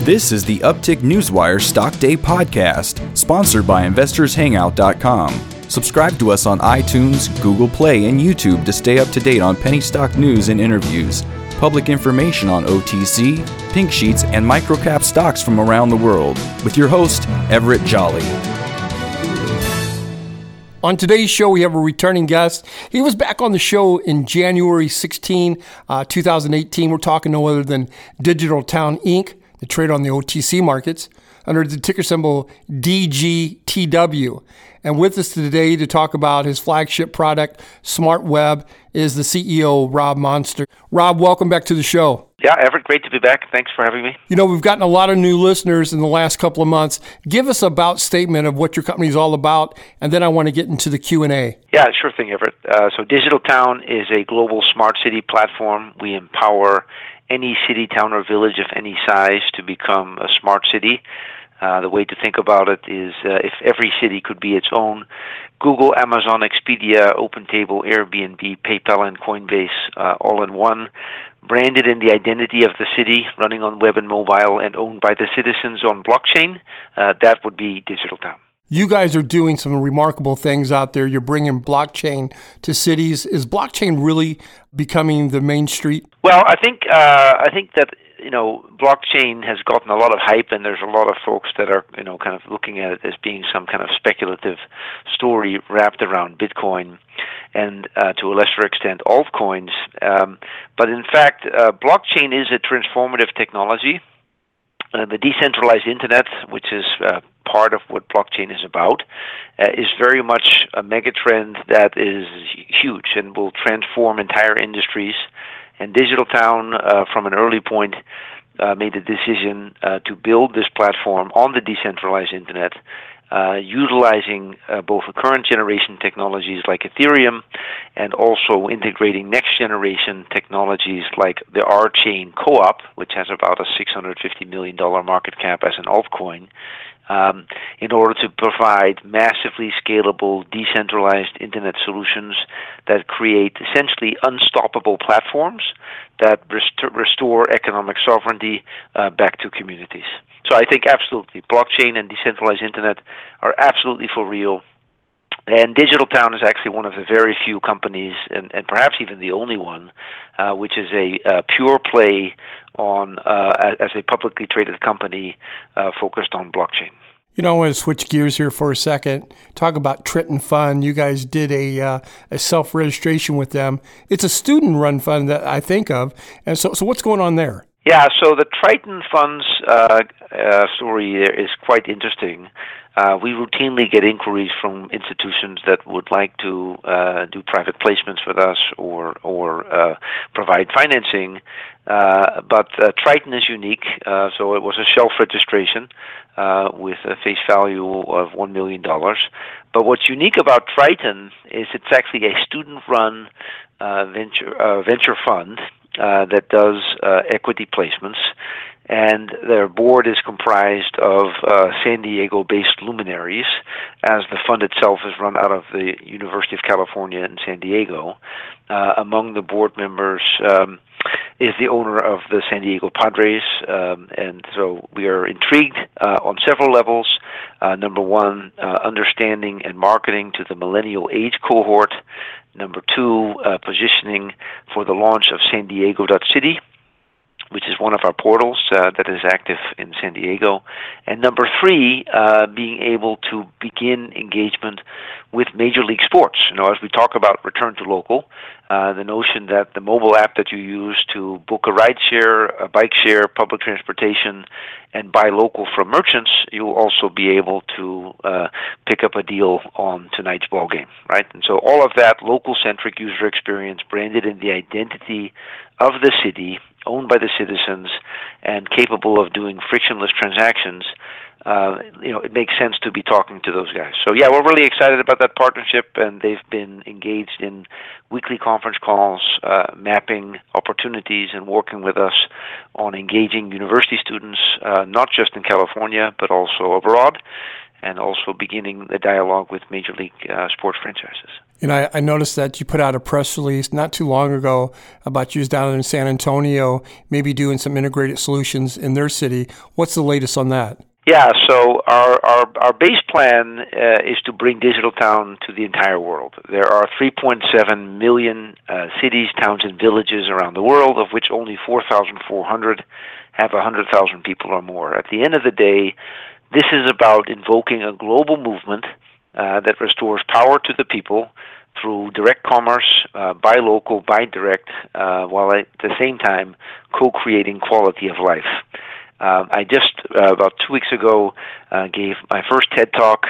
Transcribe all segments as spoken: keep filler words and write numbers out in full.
This is the Uptick Newswire Stock Day podcast, sponsored by investors hangout dot com. Subscribe to us on iTunes, Google Play, and YouTube to stay up to date on penny stock news and interviews, public information on O T C, pink sheets, and microcap stocks from around the world, with your host, Everett Jolly. On today's show, we have a returning guest. He was back on the show in January sixteenth, uh, twenty eighteen. We're talking no other than Digital Town Incorporated, the trade on the O T C markets, under the ticker symbol D G T W. And with us today to talk about his flagship product, SmartWeb, is the C E O, Rob Monster. Rob, welcome back to the show. Yeah, Everett, great to be back. Thanks for having me. You know, we've gotten a lot of new listeners in the last couple of months. Give us a about statement of what your company is all about, and then I want to get into the Q and A. Yeah, sure thing, Everett. Uh, so Digital Town is a global smart city platform. We empower any city, town, or village of any size to become a smart city. Uh, the way to think about it is uh, if every city could be its own Google, Amazon, Expedia, OpenTable, Airbnb, PayPal, and Coinbase uh, all in one, branded in the identity of the city, running on web and mobile, and owned by the citizens on blockchain, uh, that would be Digital Town. You guys are doing some remarkable things out there. You're bringing blockchain to cities. Is blockchain really becoming the main street? Well, I think uh, I think that you know blockchain has gotten a lot of hype, and there's a lot of folks that are you know kind of looking at it as being some kind of speculative story wrapped around Bitcoin, and uh, to a lesser extent altcoins. Um, but in fact, uh, blockchain is a transformative technology. Uh, the decentralized internet, which is uh, part of what blockchain is about, uh, is very much a megatrend that is huge and will transform entire industries. And Digital Town, uh, from an early point, uh, made the decision uh, to build this platform on the decentralized internet, uh, utilizing uh, both the current generation technologies like Ethereum and also integrating next generation technologies like the R-Chain Co-op, which has about a six hundred fifty million dollars market cap as an altcoin, um, in order to provide massively scalable, decentralized internet solutions that create essentially unstoppable platforms that rest- restore economic sovereignty uh, back to communities. So I think absolutely, blockchain and decentralized internet are absolutely for real. And Digital Town is actually one of the very few companies, and, and perhaps even the only one, uh, which is a uh, pure play on uh, as a publicly traded company uh, focused on blockchain. You know, I want to switch gears here for a second. Talk about Triton Fund. You guys did a uh, a self-registration with them. It's a student-run fund that I think of. And so, so what's going on there? Yeah, so the Triton Fund's uh, uh, story is quite interesting. Uh, we routinely get inquiries from institutions that would like to uh, do private placements with us or or uh, provide financing. Uh, but uh, Triton is unique, uh, so it was a shelf registration uh, with a face value of one million dollars. But what's unique about Triton is it's actually a student-run uh, venture uh, venture fund uh, that does uh, equity placements. And their board is comprised of uh, San Diego-based luminaries, as the fund itself is run out of the University of California in San Diego. Uh, among the board members um, is the owner of the San Diego Padres, um, and so we are intrigued uh, on several levels. Uh, number one, uh, understanding and marketing to the millennial age cohort. Number two, uh, positioning for the launch of San Diego dot city, which is one of our portals uh, that is active in San Diego. And number three, uh, being able to begin engagement with Major League Sports. You know, as we talk about return to local, uh, the notion that the mobile app that you use to book a ride share, a bike share, public transportation, and buy local from merchants, you'll also be able to uh, pick up a deal on tonight's ball game, right? And so all of that local-centric user experience branded in the identity of the city, owned by the citizens, and capable of doing frictionless transactions, uh, you know, it makes sense to be talking to those guys. So yeah, we're really excited about that partnership, and they've been engaged in weekly conference calls, uh, mapping opportunities, and working with us on engaging university students, uh, not just in California, but also abroad, and also beginning the dialogue with Major League uh, sports franchises. You know, I, I noticed that you put out a press release not too long ago about you was down in San Antonio, maybe doing some integrated solutions in their city. What's the latest on that? Yeah, so our, our, our base plan uh, is to bring Digital Town to the entire world. There are three point seven million uh, cities, towns, and villages around the world, of which only four thousand four hundred have one hundred thousand people or more. At the end of the day, this is about invoking a global movement uh, that restores power to the people through direct commerce, uh, buy local, buy direct, uh, while at the same time co-creating quality of life. Uh, I just, uh, about two weeks ago, uh, gave my first TED Talk,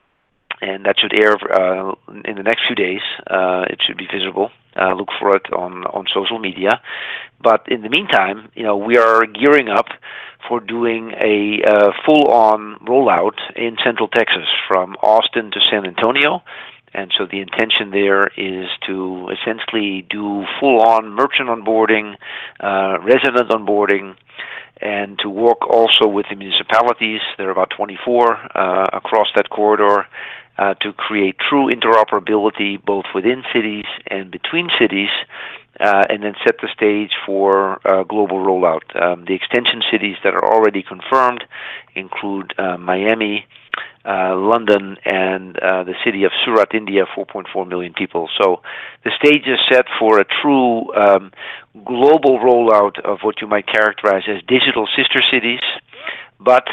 and that should air uh, in the next few days. Uh, it should be visible. Uh, look for it on, on social media. But in the meantime, you know, we are gearing up for doing a uh, full-on rollout in Central Texas, from Austin to San Antonio. And so the intention there is to essentially do full-on merchant onboarding, uh, resident onboarding, and to work also with the municipalities. There are about twenty-four uh, across that corridor uh, to create true interoperability both within cities and between cities, uh, and then set the stage for uh, global rollout. Um, the extension cities that are already confirmed include uh, Miami, Uh, London, and uh, the city of Surat, India, four point four million people. So the stage is set for a true um, global rollout of what you might characterize as digital sister cities, but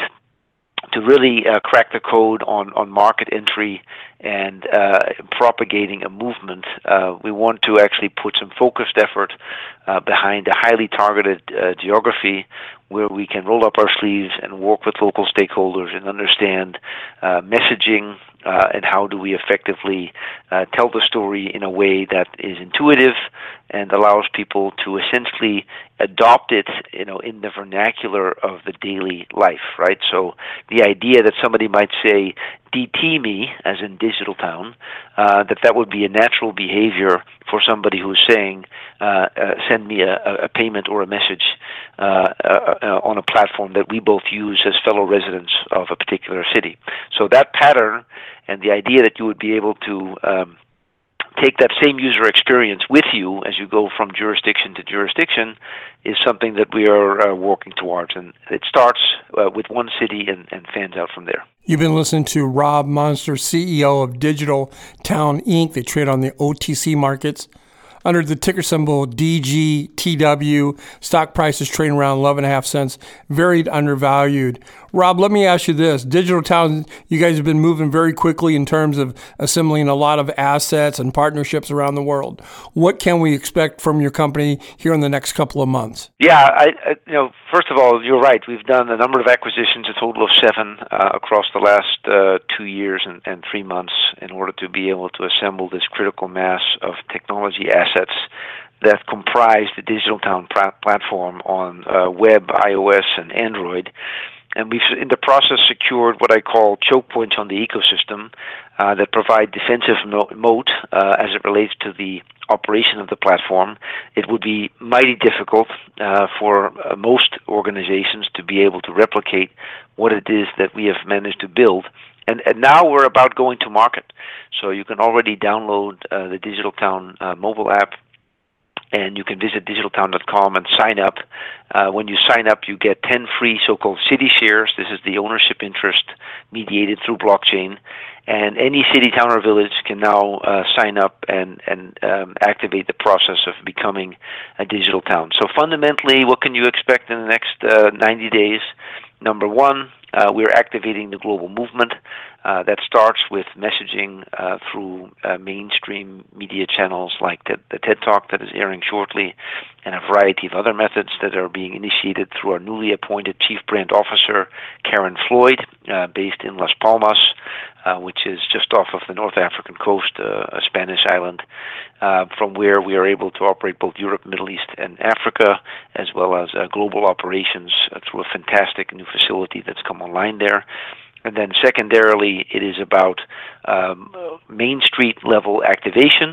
to really uh, crack the code on, on market entry and uh, propagating a movement, uh, we want to actually put some focused effort uh, behind a highly targeted uh, geography where we can roll up our sleeves and work with local stakeholders and understand uh, messaging uh, and how do we effectively uh, tell the story in a way that is intuitive and allows people to essentially adopt it, you know, in the vernacular of the daily life, right? So the idea that somebody might say, D T me, as in Digital Town, uh, that that would be a natural behavior for somebody who's saying, uh, uh, send me a, a payment or a message uh, uh, uh, on a platform that we both use as fellow residents of a particular city. So that pattern and the idea that you would be able to um, take that same user experience with you as you go from jurisdiction to jurisdiction is something that we are uh, working towards. And it starts uh, with one city and, and fans out from there. You've been listening to Rob Monster, C E O of Digital Town Incorporated. They trade on the O T C markets under the ticker symbol D G T W. Stock price is trading around eleven and a half cents, very undervalued. Rob, let me ask you this. Digital Town, you guys have been moving very quickly in terms of assembling a lot of assets and partnerships around the world. What can we expect from your company here in the next couple of months? Yeah, I, I, you know, first of all, you're right. We've done a number of acquisitions, a total of seven uh, across the last uh, two years and, and three months in order to be able to assemble this critical mass of technology assets that comprise the Digital Town pra- platform on uh, web, iOS, and Android. And we've, in the process, secured what I call choke points on the ecosystem uh, that provide defensive mo- moat uh, as it relates to the operation of the platform. It would be mighty difficult uh, for uh, most organizations to be able to replicate what it is that we have managed to build. And, and now we're about going to market. So you can already download uh, the Digital Town uh, mobile app, and you can visit digital town dot com and sign up. Uh, when you sign up, you get ten free so-called city shares. This is the ownership interest mediated through blockchain. And any city, town, or village can now uh, sign up and, and um, activate the process of becoming a digital town. So fundamentally, what can you expect in the next uh, ninety days? Number one, uh, we're activating the global movement. Uh, that starts with messaging uh, through uh, mainstream media channels like the, the TED Talk that is airing shortly, and a variety of other methods that are being initiated through our newly appointed Chief Brand Officer, Karen Floyd, uh, based in Las Palmas, uh, which is just off of the North African coast, uh, a Spanish island, uh, from where we are able to operate both Europe, Middle East, and Africa, as well as uh, global operations uh, through a fantastic new facility that's come online there. And then secondarily, it is about um, Main Street level activation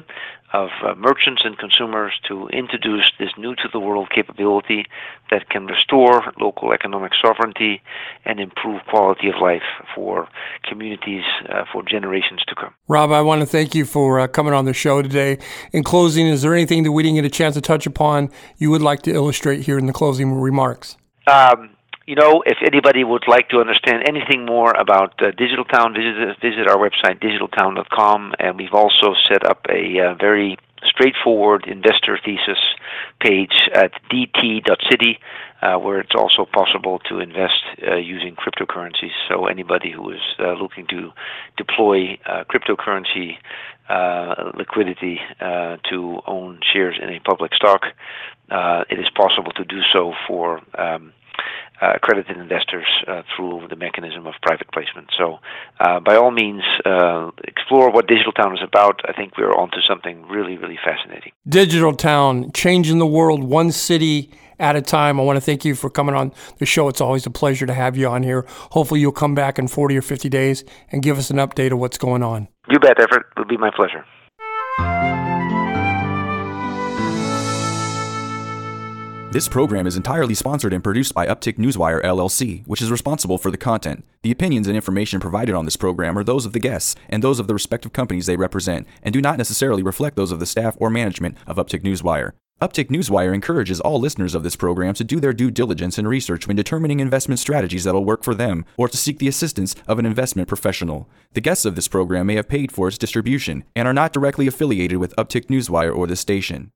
of uh, merchants and consumers to introduce this new-to-the-world capability that can restore local economic sovereignty and improve quality of life for communities uh, for generations to come. Rob, I want to thank you for uh, coming on the show today. In closing, is there anything that we didn't get a chance to touch upon you would like to illustrate here in the closing remarks? Um, You know, if anybody would like to understand anything more about uh, Digital Town, visit, visit our website, digital town dot com, and we've also set up a uh, very straightforward investor thesis page at d t dot city, uh, where it's also possible to invest uh, using cryptocurrencies. So anybody who is uh, looking to deploy uh, cryptocurrency uh, liquidity uh, to own shares in a public stock, uh, it is possible to do so for um, Uh, accredited investors uh, through the mechanism of private placement. So uh, by all means, uh, explore what Digital Town is about. I think we're onto something really, really fascinating. Digital Town, changing the world one city at a time. I want to thank you for coming on the show. It's always a pleasure to have you on here. Hopefully you'll come back in forty or fifty days and give us an update of what's going on. You bet, Everett. It would be my pleasure. This program is entirely sponsored and produced by Uptick Newswire, L L C, which is responsible for the content. The opinions and information provided on this program are those of the guests and those of the respective companies they represent, and do not necessarily reflect those of the staff or management of Uptick Newswire. Uptick Newswire encourages all listeners of this program to do their due diligence and research when determining investment strategies that will work for them, or to seek the assistance of an investment professional. The guests of this program may have paid for its distribution and are not directly affiliated with Uptick Newswire or this station.